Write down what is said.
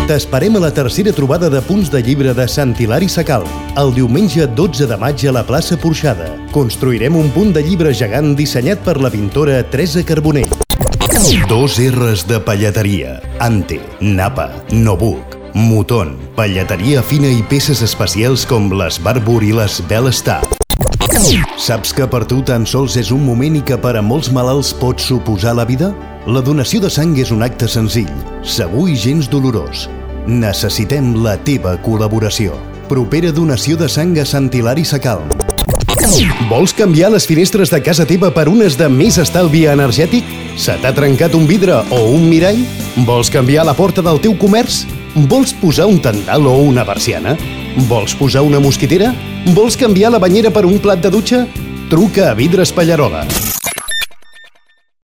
T'esperem a la tercera trobada de punts de llibre de Sant Hilari Sacalm, el diumenge 12 de maig a la plaça Porxada. Construirem un punt de llibre gegant dissenyat per la pintora Teresa Carbonell. 2 R's de pelleteria: Ante, Napa, Nobuc, Muton, pelleteria fina i peces especials com les Barbour i les Bellstar. Saps que per tu tan sols és un moment i que per a molts malalts pot suposar la vida? La donació de sang és un acte senzill, segur i gens dolorós. Necessitem la teva col·laboració. Propera donació de sang a Sant Hilari Sacalm. Vols canviar les finestres de casa teva per unes de més estalvi energètic? Se t'ha trencat un vidre o un mirall? Vols canviar la porta del teu comerç? Vols posar un tendal o una persiana? Vols posar una mosquitera? Vols canviar la banyera per un plat de dutxa? Truca a Vidres Pallarola.